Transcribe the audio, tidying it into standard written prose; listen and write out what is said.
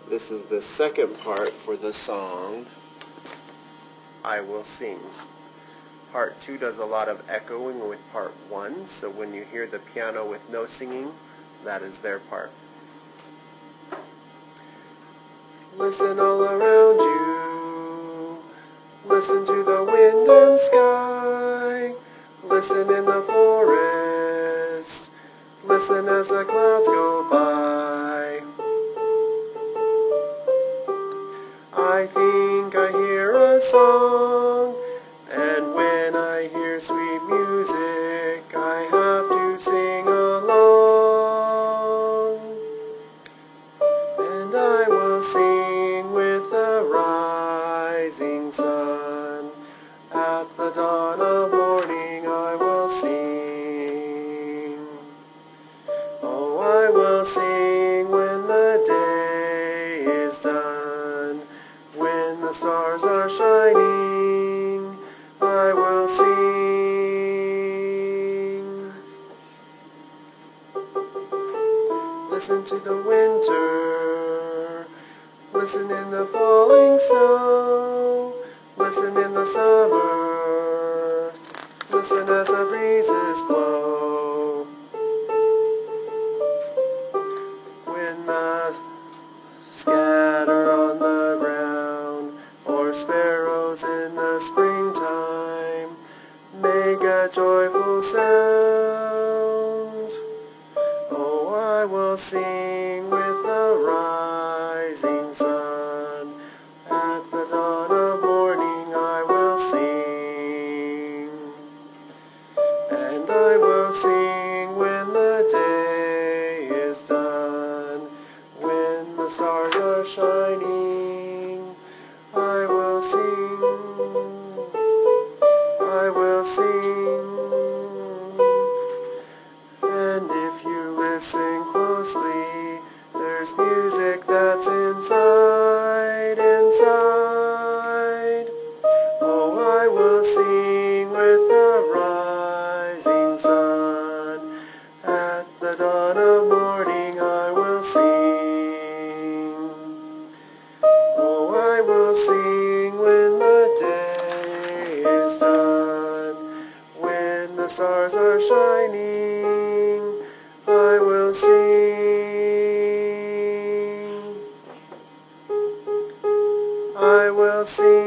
This is the second part for the song, I Will Sing. Part 2 does a lot of echoing with part 1, so when you hear the piano with no singing, that is their part. Listen all around you, listen to the wind and sky, listen in the forest, listen as the clouds go by. I think I hear a song, and when I hear sweet music, I have to sing along. And I will sing with the rising sun. At the dawn of morning I will sing. Oh, I will sing when the day is done. When the stars are shining, I will sing. Listen to the winter, listen in the falling snow, listen in the summer, listen as the breezes blow. When the scatter on the ground, or sparrows in the springtime make a joyful sound. Oh, I will sing with the rising sun. At the dawn of morning I will sing. And I will sing when the day is done. When the stars are shining, I will sing. I will sing. And if you listen closely, there's music that's inside. Oh, I will sing with the rising sun. At the dawn of morning I will sing. Oh, I will sing when the day is done. When the stars are shining, I will sing. I will sing.